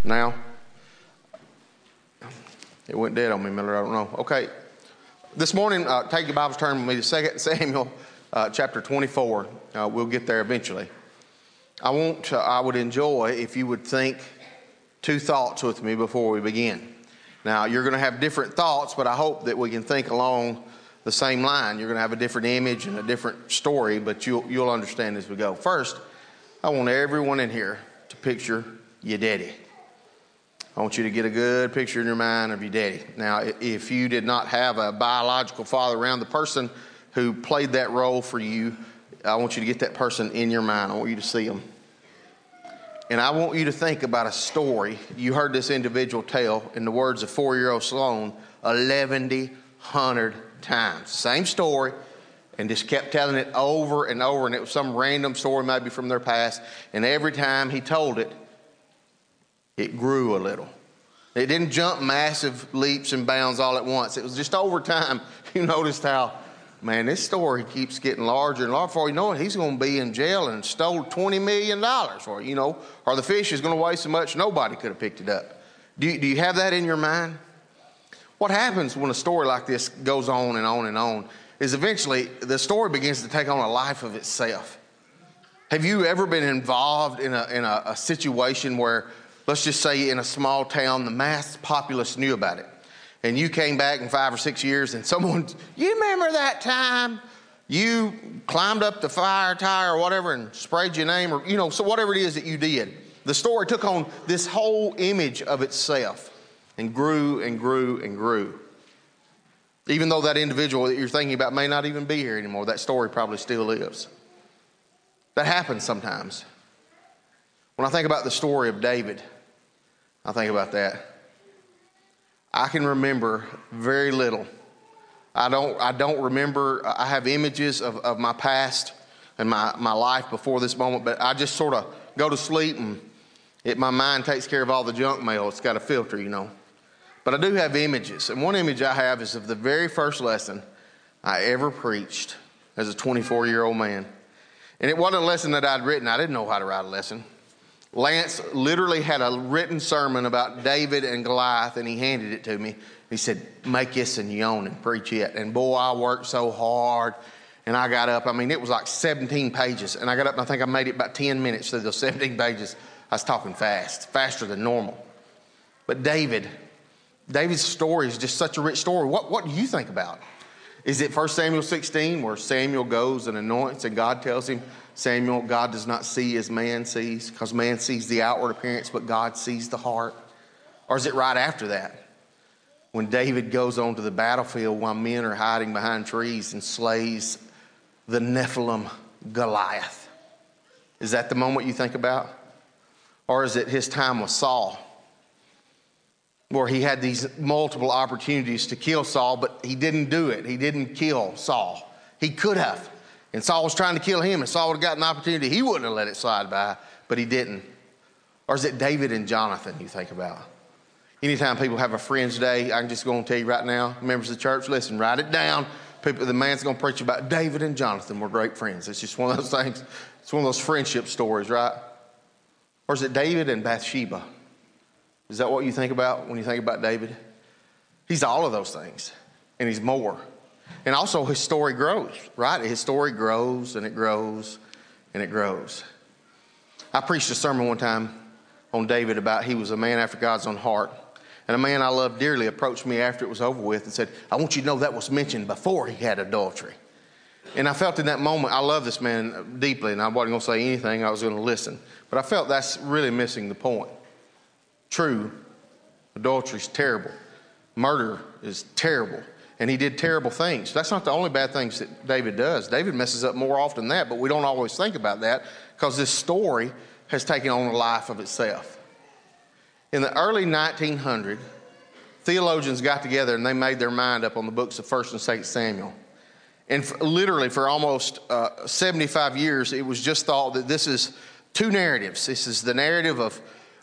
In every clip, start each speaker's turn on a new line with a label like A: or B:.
A: Now, it went dead on me, Miller. I don't know. Okay. This morning, take your Bibles, turn with me to 2 Samuel chapter 24. We'll get there eventually. I would enjoy if you would think two thoughts with me before we begin. Now, you're going to have different thoughts, but I hope that we can think along the same line. You're going to have a different image and a different story, but you'll understand as we go. First, I want everyone in here to picture your daddy. I want you to get a good picture in your mind of your daddy. Now, if you did not have a biological father around, the person who played that role for you, I want you to get that person in your mind. I want you to see them. And I want you to think about a story you heard this individual tell, in the words of 4-year-old Sloan, 1,100 times. Same story, and just kept telling it over and over, and it was some random story maybe from their past. And every time he told it, it grew a little. It didn't jump massive leaps and bounds all at once. It was just over time. You noticed how, man, this story keeps getting larger and larger. Before you know it, he's going to be in jail and stole $20 million for it, or the fish is going to weigh so much nobody could have picked it up. Do you have that in your mind? What happens when a story like this goes on and on and on is eventually the story begins to take on a life of itself. Have you ever been involved in a situation where, let's just say in a small town, the mass populace knew about it, and you came back in 5 or 6 years and you remember that time you climbed up the fire tire or whatever and sprayed your name, or, so whatever it is that you did. The story took on this whole image of itself and grew and grew and grew. Even though that individual that you're thinking about may not even be here anymore, that story probably still lives. That happens sometimes. When I think about the story of David, I think about that. I can remember very little. I don't remember. I have images of my past and my life before this moment, but I just sort of go to sleep and my mind takes care of all the junk mail. It's got a filter, But I do have images. And one image I have is of the very first lesson I ever preached as a 24-year-old man. And it wasn't a lesson that I'd written. I didn't know how to write a lesson. Lance literally had a written sermon about David and Goliath, and he handed it to me. He said, make this in your own and preach it. And boy, I worked so hard. And I got up. It was like 17 pages. And I got up and I think I made it about 10 minutes through those 17 pages. I was talking fast, faster than normal. But David's story is just such a rich story. What do you think about? Is it 1 Samuel 16 where Samuel goes and anoints and God tells him, Samuel, God does not see as man sees, because man sees the outward appearance, but God sees the heart? Or is it right after that when David goes onto the battlefield while men are hiding behind trees and slays the Nephilim Goliath? Is that the moment you think about? Or is it his time with Saul, where he had these multiple opportunities to kill Saul, but he didn't do it. He didn't kill Saul. He could have. And Saul was trying to kill him, and Saul would have gotten an opportunity. He wouldn't have let it slide by, but he didn't. Or is it David and Jonathan you think about? Anytime people have a Friends Day, I can just go and tell you right now, members of the church, listen, write it down. The man's going to preach about David and Jonathan were great friends. It's just one of those things. It's one of those friendship stories, right? Or is it David and Bathsheba? Is that what you think about when you think about David? He's all of those things, and he's more. And also his story grows, right? His story grows and it grows and it grows. I preached a sermon one time on David about he was a man after God's own heart. And a man I love dearly approached me after it was over with and said, I want you to know that was mentioned before he had adultery. And I felt in that moment, I love this man deeply, and I wasn't going to say anything. I was going to listen. But I felt that's really missing the point. True, adultery is terrible. Murder is terrible. And he did terrible things. That's not the only bad things that David does. David messes up more often than that, but we don't always think about that because this story has taken on a life of itself. In the early 1900s, theologians got together and they made their mind up on the books of 1 and 2 Samuel. And literally for almost 75 years, it was just thought that this is two narratives. This is the narrative of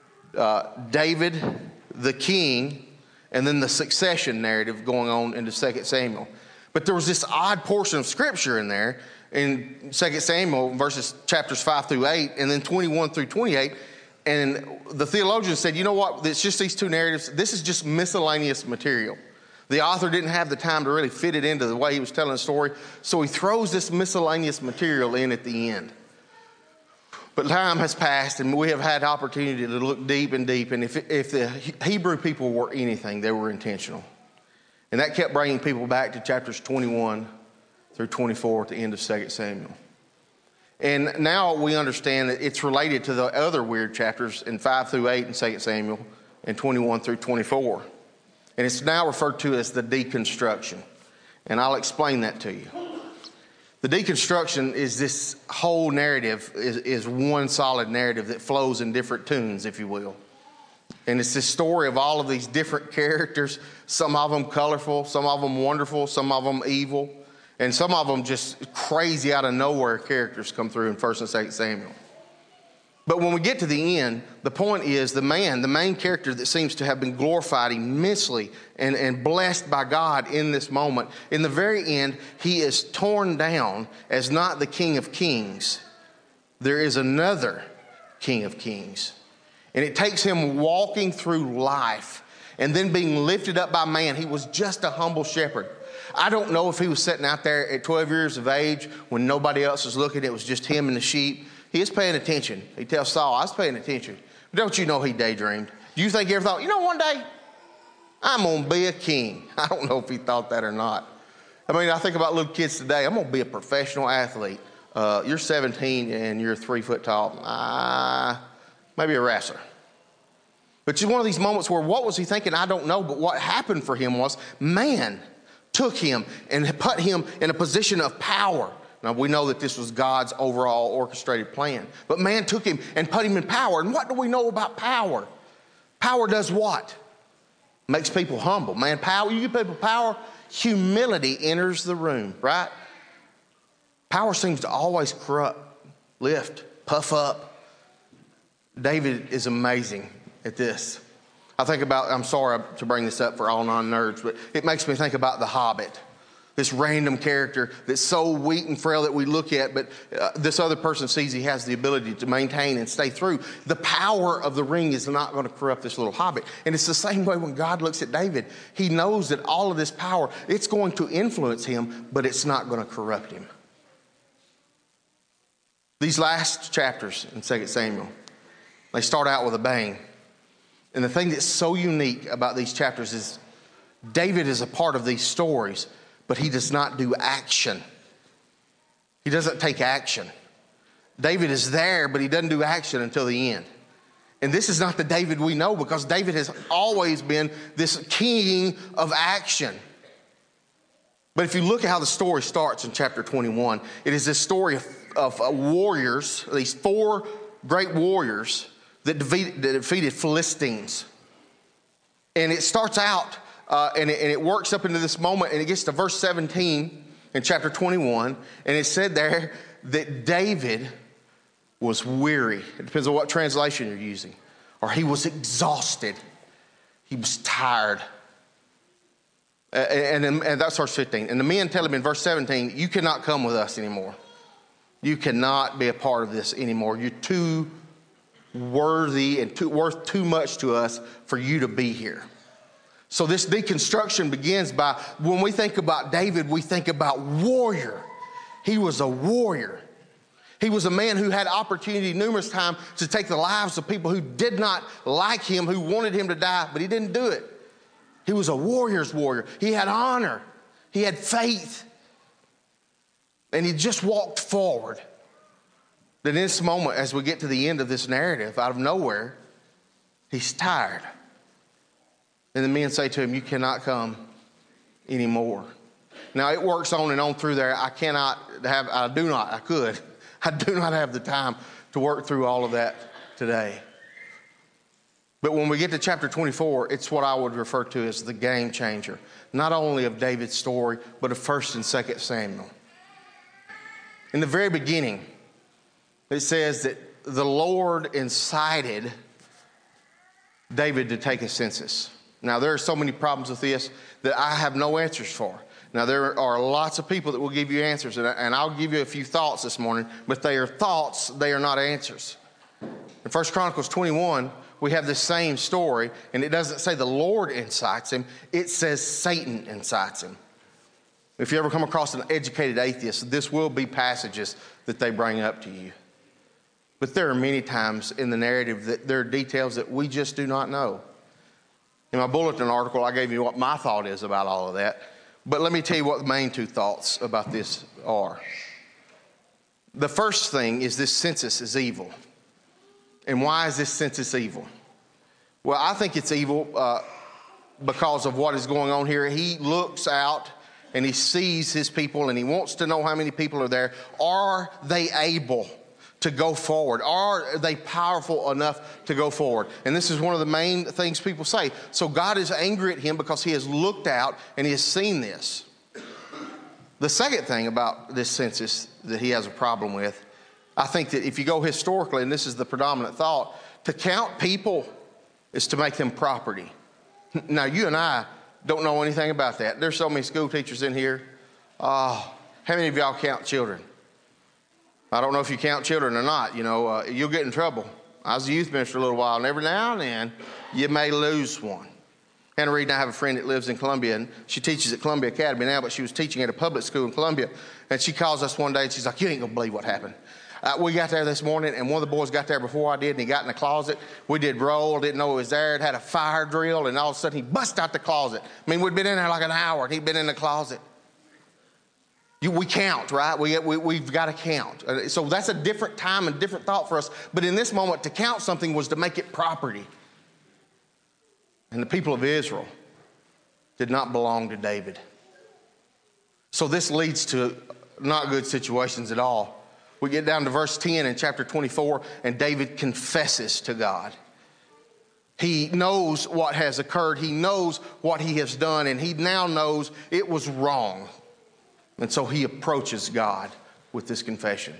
A: David, the king, and then the succession narrative going on into 2 Samuel. But there was this odd portion of scripture in there in 2 Samuel chapters 5 through 8, and then 21 through 28, And the theologian said, you know what, it's just these two narratives. This is just miscellaneous material. The author didn't have the time to really fit it into the way he was telling the story, so he throws this miscellaneous material in at the end. But time has passed, and we have had opportunity to look deep and deep, and if the Hebrew people were anything, they were intentional. And that kept bringing people back to chapters 21 through 24 at the end of 2 Samuel. And now we understand that it's related to the other weird chapters in 5 through 8 in 2 Samuel and 21 through 24. And it's now referred to as the deconstruction. And I'll explain that to you. The deconstruction is this whole narrative is one solid narrative that flows in different tunes, if you will. And it's this story of all of these different characters, some of them colorful, some of them wonderful, some of them evil, and some of them just crazy out of nowhere characters come through in 1 and 2 Samuel. But when we get to the end, the point is the main character that seems to have been glorified immensely and blessed by God in this moment, in the very end, he is torn down as not the King of Kings. There is another King of Kings. And it takes him walking through life and then being lifted up by man. He was just a humble shepherd. I don't know if he was sitting out there at 12 years of age when nobody else was looking. It was just him and the sheep. He is paying attention. He tells Saul, I was paying attention. But don't you know he daydreamed? Do you think he ever thought, one day I'm going to be a king? I don't know if he thought that or not. I mean, I think about little kids today. I'm going to be a professional athlete. You're 17 and you're 3 foot tall. Maybe a wrestler. But it's one of these moments where what was he thinking? I don't know. But what happened for him was man took him and put him in a position of power. Now, we know that this was God's overall orchestrated plan. But man took him and put him in power. And what do we know about power? Power does what? Makes people humble. Man, power, you give people power, humility enters the room, right? Power seems to always corrupt, lift, puff up. David is amazing at this. I think about, I'm sorry to bring this up for all non-nerds, but it makes me think about The Hobbit. This random character that's so weak and frail that we look at, but this other person sees he has the ability to maintain and stay through. The power of the ring is not going to corrupt this little hobbit. And it's the same way when God looks at David. He knows that all of this power, it's going to influence him, but it's not going to corrupt him. These last chapters in 2 Samuel, they start out with a bang. And the thing that's so unique about these chapters is David is a part of these stories, but he does not do action. He doesn't take action. David is there, but he doesn't do action until the end. And this is not the David we know, because David has always been this king of action. But if you look at how the story starts in chapter 21, it is this story of warriors, these 4 great warriors that defeated Philistines. And it starts out and it works up into this moment, and it gets to verse 17 in chapter 21, and it said there that David was weary. It depends on what translation you're using. Or he was exhausted. He was tired. And that's verse 15. And the men tell him in verse 17, you cannot come with us anymore. You cannot be a part of this anymore. You're too worthy and worth too much to us for you to be here. So this deconstruction begins by, when we think about David, we think about warrior. He was a warrior. He was a man who had opportunity numerous times to take the lives of people who did not like him, who wanted him to die, but he didn't do it. He was a warrior's warrior. He had honor. He had faith. And he just walked forward. Then in this moment, as we get to the end of this narrative, out of nowhere, he's tired. And the men say to him, you cannot come anymore. Now, it works on and on through there. I do not have the time to work through all of that today. But when we get to chapter 24, it's what I would refer to as the game changer, not only of David's story, but of 1 and 2 Samuel. In the very beginning, it says that the Lord incited David to take a census. Now, there are so many problems with this that I have no answers for. Now, there are lots of people that will give you answers, and I'll give you a few thoughts this morning, but they are thoughts, they are not answers. In 1 Chronicles 21, we have the same story, and it doesn't say the Lord incites him. It says Satan incites him. If you ever come across an educated atheist, this will be passages that they bring up to you. But there are many times in the narrative that there are details that we just do not know. In my bulletin article, I gave you what my thought is about all of that. But let me tell you what the main two thoughts about this are. The first thing is this census is evil. And why is this census evil? Well, I think it's evil because of what is going on here. He looks out and he sees his people and he wants to know how many people are there. Are they able to go forward? Are they powerful enough to go forward? And this is one of the main things people say. So God is angry at him because he has looked out and he has seen this. The second thing about this census that he has a problem with, I think that if you go historically, and this is the predominant thought, to count people is to make them property. Now, you and I don't know anything about that. There's so many school teachers in here. How many of y'all count children? I don't know if you count children or not. You'll get in trouble. I was a youth minister a little while, and every now and then you may lose one. Hannah Reed and I have a friend that lives in Columbia, and she teaches at Columbia Academy now, but she was teaching at a public school in Columbia. And she calls us one day, and she's like, "You ain't gonna believe what happened. We got there this morning, and one of the boys got there before I did, and he got in the closet. We did roll, didn't know it was there. It had a fire drill, and all of a sudden he bust out the closet. I mean, we'd been in there like an hour, and he'd been in the closet. We count, right? We've got to count. So that's a different time and different thought for us. But in this moment, to count something was to make it property. And the people of Israel did not belong to David. So this leads to not good situations at all. We get down to verse 10 in chapter 24, and David confesses to God. He knows what has occurred. He knows what he has done, and he now knows it was wrong. And so he approaches God with this confession.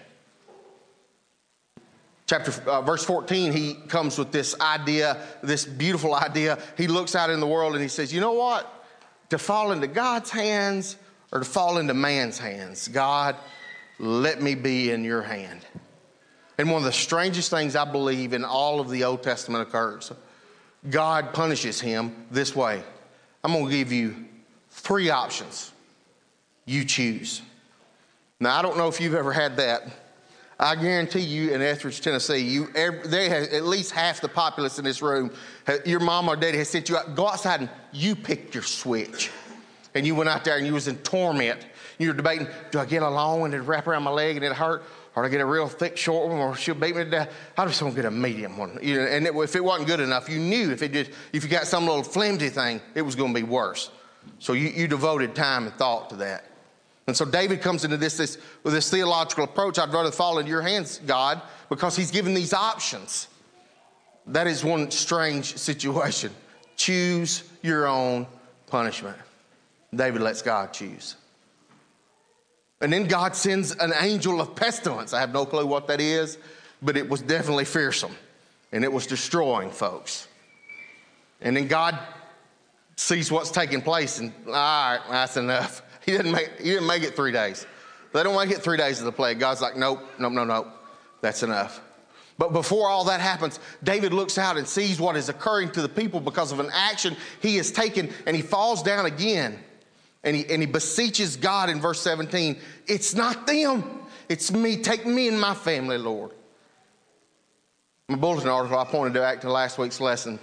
A: Verse 14, he comes with this idea, this beautiful idea. He looks out in the world and he says, you know what? To fall into God's hands or to fall into man's hands, God, let me be in your hand. And one of the strangest things I believe in all of the Old Testament occurs. God punishes him this way. I'm going to give you 3 options. You choose. Now, I don't know if you've ever had that. I guarantee you in Etheridge, Tennessee, they have at least half the populace in this room, your mom or daddy has sent you out, go outside and you picked your switch. And you went out there and you was in torment. You were debating, do I get a long one and wrap around my leg and it hurt? Or do I get a real thick, short one, or she'll beat me to death? I just want to get a medium one. And if it wasn't good enough, you knew if you got some little flimsy thing, it was going to be worse. So you devoted time and thought to that. And so David comes into this with this theological approach. I'd rather fall into your hands, God, because he's given these options. That is one strange situation. Choose your own punishment. David lets God choose. And then God sends an angel of pestilence. I have no clue what that is, but it was definitely fearsome. And it was destroying folks. And then God sees what's taking place and, all right, that's enough. He didn't make it 3 days. They don't make it 3 days of the plague. God's like, nope. That's enough. But before all that happens, David looks out and sees what is occurring to the people because of an action he has taken, and he falls down again. And he beseeches God in verse 17, it's not them, it's me. Take me and my family, Lord. In my bulletin article, I pointed back to last week's lesson.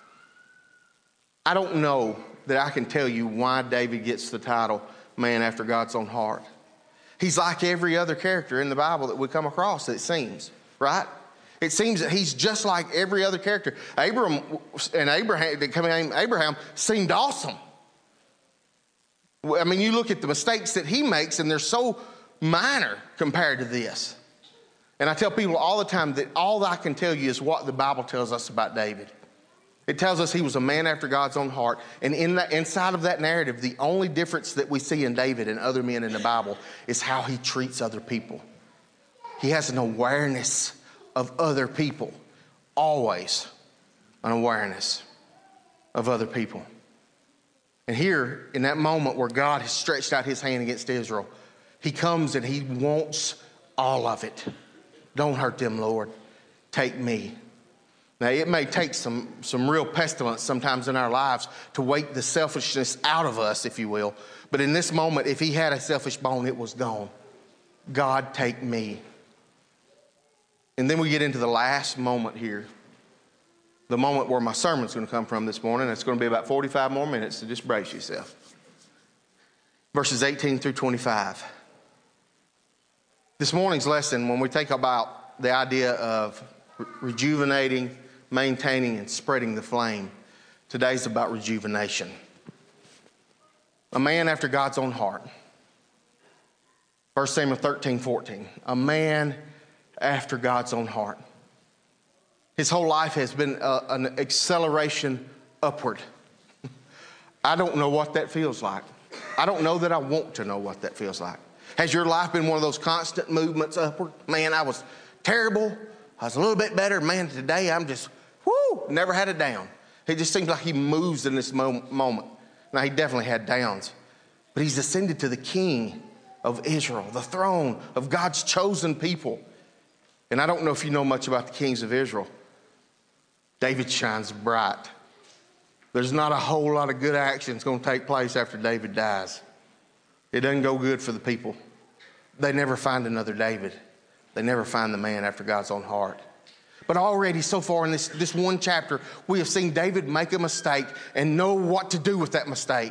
A: I don't know that I can tell you why David gets the title man after God's own heart. He's like every other character in the Bible that we come across, it seems, right? It seems that he's just like every other character. Abraham seemed awesome. I mean, you look at the mistakes that he makes, and they're so minor compared to this. And I tell people all the time that all I can tell you is what the Bible tells us about David. It tells us he was a man after God's own heart. And inside of that narrative, the only difference that we see in David and other men in the Bible is how he treats other people. He has an awareness of other people. Always an awareness of other people. And here, in that moment where God has stretched out his hand against Israel, he comes and he wants all of it. Don't hurt them, Lord. Take me. Now, it may take some real pestilence sometimes in our lives to wake the selfishness out of us, if you will. But in this moment, if he had a selfish bone, it was gone. God, take me. And then we get into the last moment here. The moment where my sermon's going to come from this morning. It's going to be about 45 more minutes, so just brace yourself. Verses 18 through 25. This morning's lesson, when we think about the idea of rejuvenating, maintaining, and spreading the flame, today's about rejuvenation. A man after God's own heart. 1 Samuel 13:14. A man after God's own heart. His whole life has been an acceleration upward. I don't know what that feels like. I don't know that I want to know what that feels like. Has your life been one of those constant movements upward? Man, I was terrible. I was a little bit better. Man, today I'm just, never had a down. It just seems like he moves in this moment. Now, he definitely had downs. But he's ascended to the king of Israel, the throne of God's chosen people. And I don't know if you know much about the kings of Israel. David shines bright. There's not a whole lot of good actions going to take place after David dies. It doesn't go good for the people. They never find another David. They never find the man after God's own heart. But already so far in this one chapter, we have seen David make a mistake and know what to do with that mistake.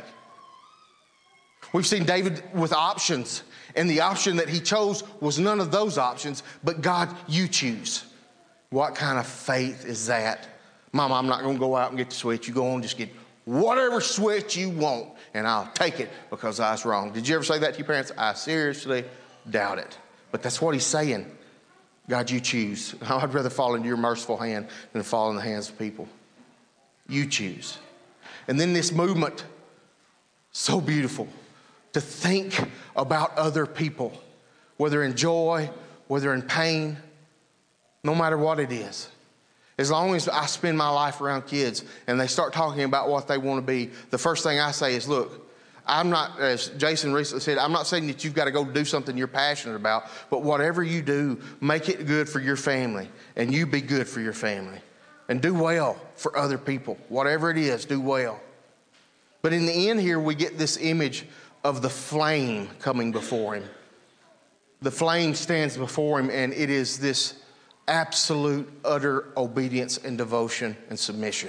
A: We've seen David with options, and the option that he chose was none of those options, but God, you choose. What kind of faith is that? Mama, I'm not going to go out and get the switch. You go on, just get whatever switch you want, and I'll take it because I was wrong. Did you ever say that to your parents? I seriously doubt it. But that's what he's saying. God, you choose. I'd rather fall into your merciful hand than fall in the hands of people. You choose. And then this movement, so beautiful, to think about other people, whether in joy, whether in pain, no matter what it is. As long as I spend my life around kids and they start talking about what they want to be, the first thing I say is, look, I'm not, as Jason recently said, I'm not saying that you've got to go do something you're passionate about, but whatever you do, make it good for your family, and you be good for your family. And do well for other people. Whatever it is, do well. But in the end here, we get this image of the flame coming before him. The flame stands before him, and it is this absolute, utter obedience and devotion and submission.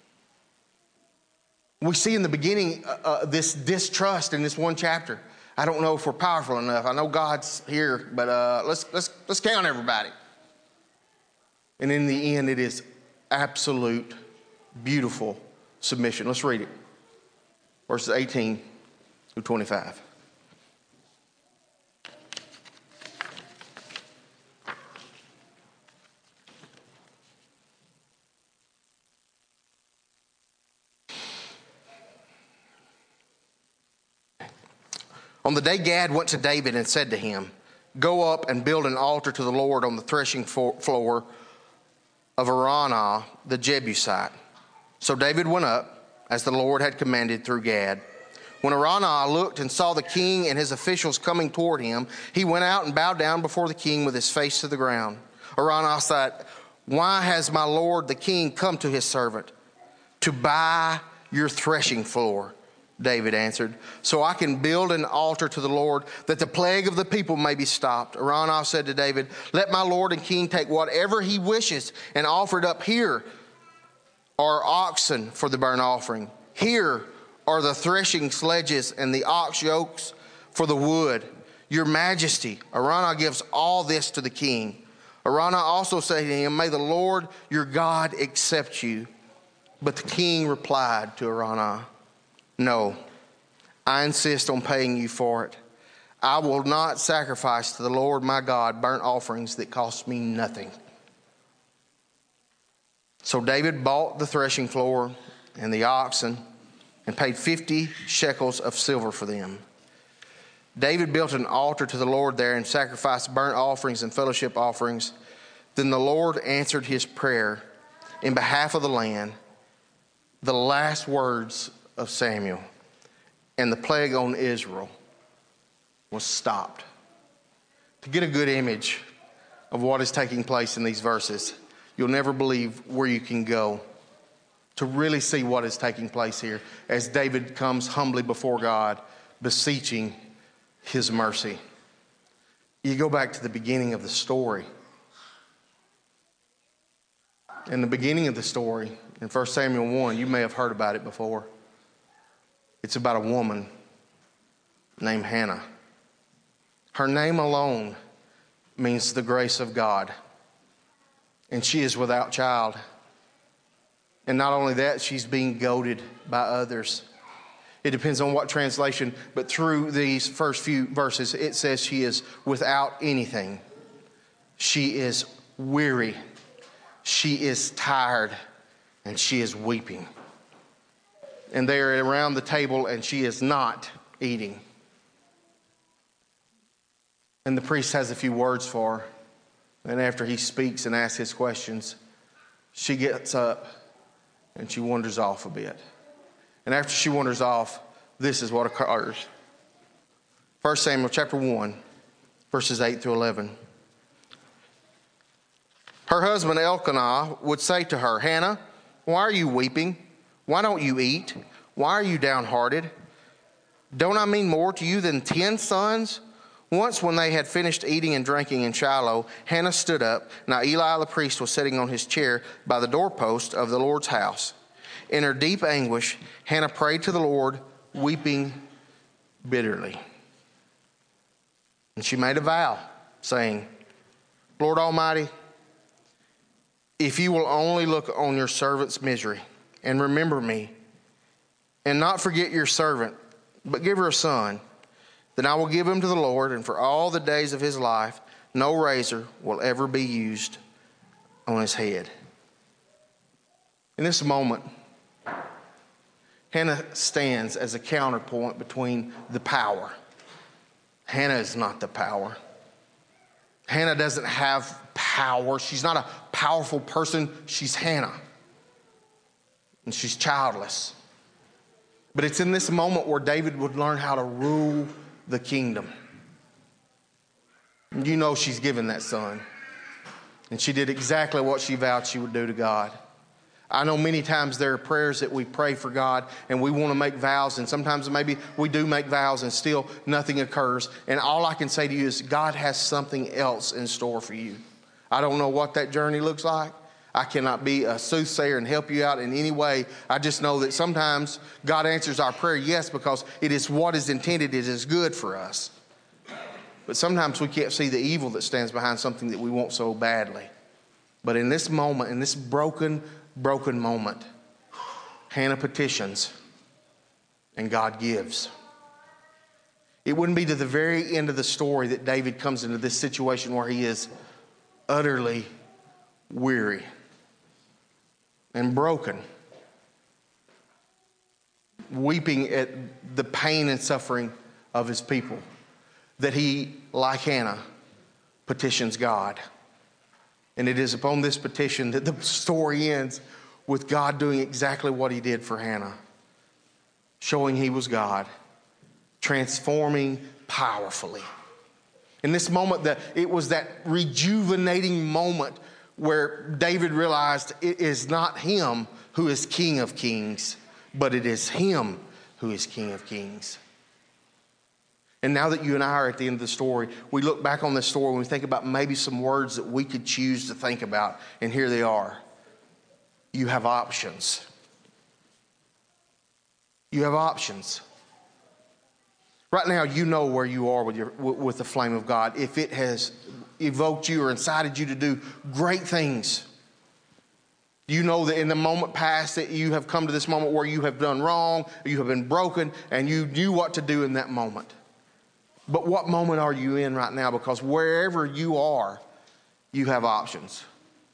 A: We see in the beginning this distrust in this one chapter. I don't know if we're powerful enough. I know God's here, but let's count everybody. And in the end, it is absolute, beautiful submission. Let's read it. Verses 18 through 25. On the day Gad went to David and said to him, "Go up and build an altar to the Lord on the threshing floor of Araunah the Jebusite." So David went up, as the Lord had commanded through Gad. When Araunah looked and saw the king and his officials coming toward him, he went out and bowed down before the king with his face to the ground. Araunah said, "Why has my lord the king come to his servant? To buy your threshing floor." David answered, "So I can build an altar to the Lord, that the plague of the people may be stopped." Araunah said to David, "Let my lord and king take whatever he wishes and offer it up. Here are oxen for the burnt offering. Here are the threshing sledges and the ox yokes for the wood. Your majesty." Araunah gives all this to the king. Araunah also said to him, "May the Lord your God accept you." But the king replied to Araunah, "No, I insist on paying you for it. I will not sacrifice to the Lord my God burnt offerings that cost me nothing." So David bought the threshing floor and the oxen and paid 50 shekels of silver for them. David built an altar to the Lord there and sacrificed burnt offerings and fellowship offerings. Then the Lord answered his prayer in behalf of the land. The last words of Samuel, and the plague on Israel was stopped. To get a good image of what is taking place in these verses, you'll never believe where you can go to really see what is taking place here as David comes humbly before God, beseeching his mercy. You go back to the beginning of the story. In the beginning of the story, in 1 Samuel 1, you may have heard about it before. It's about a woman named Hannah. Her name alone means the grace of God. And she is without child. And not only that, she's being goaded by others. It depends on what translation, but through these first few verses, it says she is without anything. She is weary. She is tired, and she is weeping. And they are around the table, and she is not eating. And the priest has a few words for her. And after he speaks and asks his questions, she gets up and she wanders off a bit. And after she wanders off, this is what occurs. 1 Samuel chapter 1, verses 8 through 11. Her husband Elkanah would say to her, Hannah, why are you weeping? Why don't you eat? Why are you downhearted? Don't I mean more to you than 10 sons? Once when they had finished eating and drinking in Shiloh, Hannah stood up. Now Eli the priest was sitting on his chair by the doorpost of the Lord's house. In her deep anguish, Hannah prayed to the Lord, weeping bitterly. And she made a vow, saying, Lord Almighty, if you will only look on your servant's misery and remember me, and not forget your servant, but give her a son, then I will give him to the Lord, and for all the days of his life, no razor will ever be used on his head. In this moment, Hannah stands as a counterpoint between the power. Hannah is not the power. Hannah doesn't have power. She's not a powerful person. She's Hannah. And she's childless. But it's in this moment where David would learn how to rule the kingdom. You know she's given that son. And she did exactly what she vowed she would do to God. I know many times there are prayers that we pray for God and we want to make vows, and sometimes maybe we do make vows and still nothing occurs. And all I can say to you is God has something else in store for you. I don't know what that journey looks like. I cannot be a soothsayer and help you out in any way. I just know that sometimes God answers our prayer, yes, because it is what is intended, it is good for us. But sometimes we can't see the evil that stands behind something that we want so badly. But in this moment, in this broken moment, Hannah petitions and God gives. It wouldn't be to the very end of the story that David comes into this situation where he is utterly weary and broken, weeping at the pain and suffering of his people, that he, like Hannah, petitions God. And it is upon this petition that the story ends with God doing exactly what he did for Hannah, showing he was God, transforming powerfully. In this moment, it was that rejuvenating moment where David realized it is not him who is King of Kings, but it is him who is King of Kings. And now that you and I are at the end of the story, we look back on this story and we think about maybe some words that we could choose to think about. And here they are. You have options. You have options. Right now, you know where you are with the flame of God. If it has evoked you or incited you to do great things, you know that in the moment past that you have come to this moment where you have done wrong, you have been broken, and you knew what to do in that moment. But what moment are you in right now? Because wherever you are, you have options.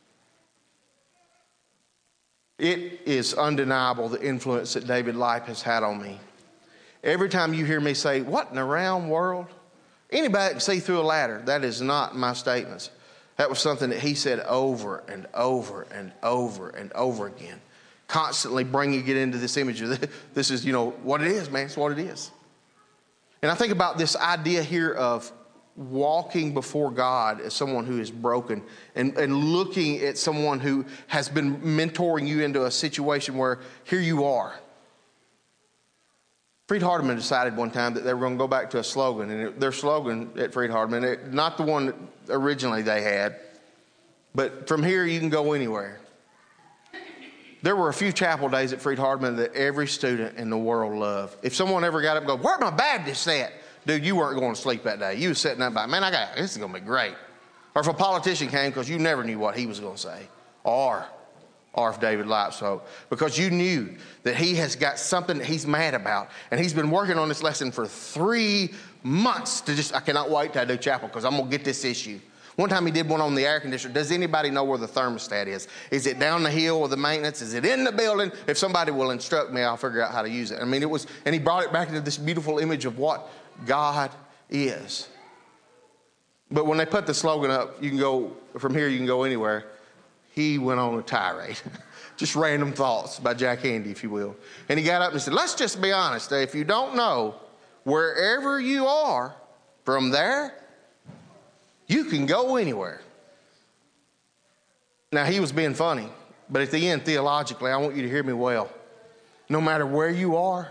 A: It is undeniable the influence that David Lipe has had on me. Every time you hear me say, what in the round world? Anybody can see through a ladder. That is not my statements. That was something that he said over and over and over and over again. Constantly bringing it into this image of this is, what it is, man. It's what it is. And I think about this idea here of walking before God as someone who is broken and looking at someone who has been mentoring you into a situation where here you are. Freed-Hardeman decided one time that they were going to go back to a slogan, and their slogan at Freed-Hardeman, not the one that originally they had, but from here you can go anywhere. There were a few chapel days at Freed-Hardeman that every student in the world loved. If someone ever got up and go, "Where my Baptists at?" Dude, you weren't going to sleep that day. You were sitting up by, man, this is going to be great. Or if a politician came, because you never knew what he was going to say. Or if David Light spoke. Because you knew that he has got something that he's mad about. And he's been working on this lesson for 3 months I cannot wait till I do chapel because I'm going to get this issue. One time he did one on the air conditioner. Does anybody know where the thermostat is? Is it down the hill with the maintenance? Is it in the building? If somebody will instruct me, I'll figure out how to use it. I mean, and he brought it back into this beautiful image of what God is. But when they put the slogan up, you can go, from here you can go anywhere, he went on a tirade. Just random thoughts by Jack Handey, if you will. And he got up and said, let's just be honest. If you don't know, wherever you are, from there, you can go anywhere. Now, he was being funny, but at the end, theologically, I want you to hear me well. No matter where you are,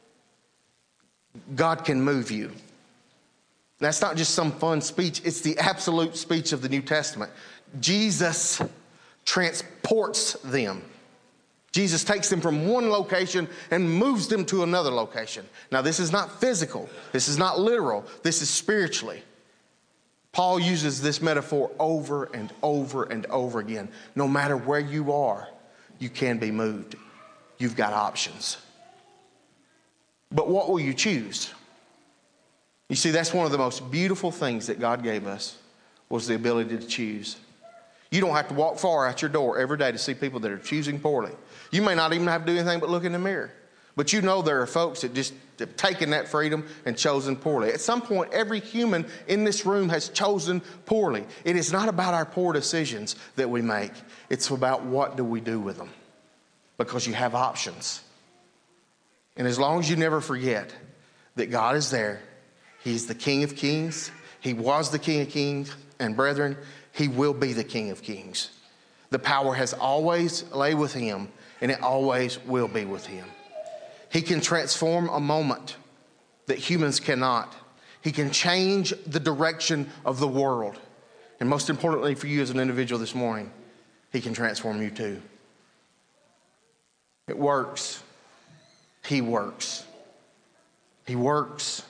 A: God can move you. That's not just some fun speech. It's the absolute speech of the New Testament. Jesus transports them. Jesus takes them from one location and moves them to another location. Now, this is not physical. This is not literal. This is spiritually. Paul uses this metaphor over and over and over again. No matter where you are, you can be moved. You've got options. But what will you choose? You see, that's one of the most beautiful things that God gave us, was the ability to choose. You don't have to walk far out your door every day to see people that are choosing poorly. You may not even have to do anything but look in the mirror. But you know there are folks that just have taken that freedom and chosen poorly. At some point, every human in this room has chosen poorly. It is not about our poor decisions that we make. It's about what do we do with them. Because you have options. And as long as you never forget that God is there, He's the King of Kings. He was the King of Kings. And brethren, He will be the King of Kings. The power has always lay with Him, and it always will be with Him. He can transform a moment that humans cannot. He can change the direction of the world. And most importantly for you as an individual this morning, He can transform you too. It works. He works. He works.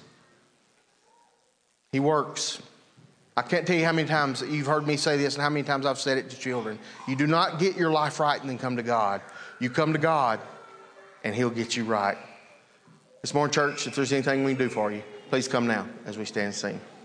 A: He works. I can't tell you how many times you've heard me say this and how many times I've said it to children. You do not get your life right and then come to God. You come to God and He'll get you right. This morning, church, if there's anything we can do for you, please come now as we stand and sing.